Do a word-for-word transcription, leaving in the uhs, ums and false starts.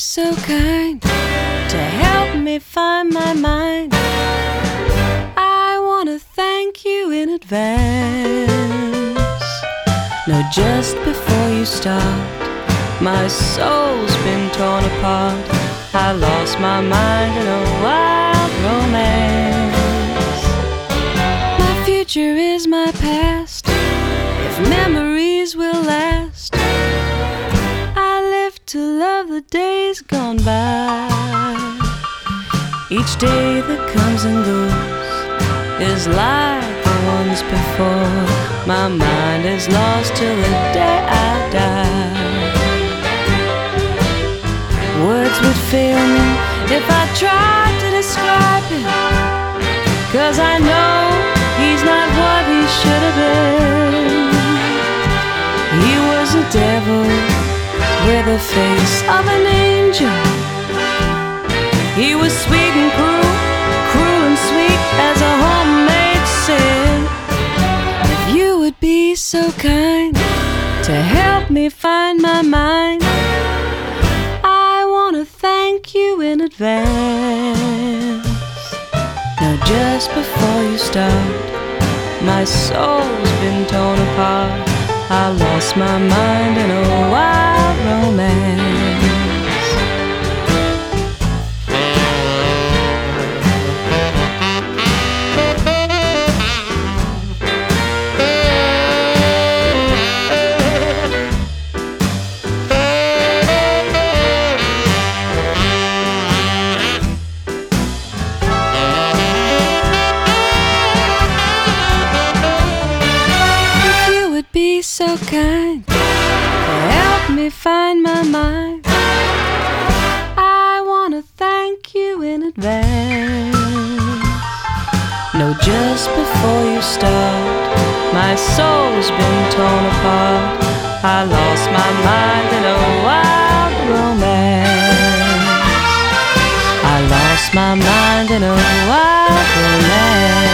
so kind to help me find my mind. I wanna thank you in advance. No, just before you start, my soul's been torn apart. I lost my mind in a wild romance. My future is my past, if memories will last. I live to love the days gone by. Each day that comes and goes is like the ones before. My mind is lost till the day I die. Words would fail me if I tried to describe him, 'cause I know he's not what he should have been. He was a devil with the face of an angel. He was sweet and cruel, cruel and sweet as a homemade sin. If you would be so kind to help me find my mind, I wanna thank you in advance. Now just before you start, my soul's been torn apart. I lost my mind in a wild romance. Be so kind to help me find my mind. I wanna thank you in advance. No, just before you start, my soul's been torn apart. I lost my mind in a wild romance. I lost my mind in a wild romance.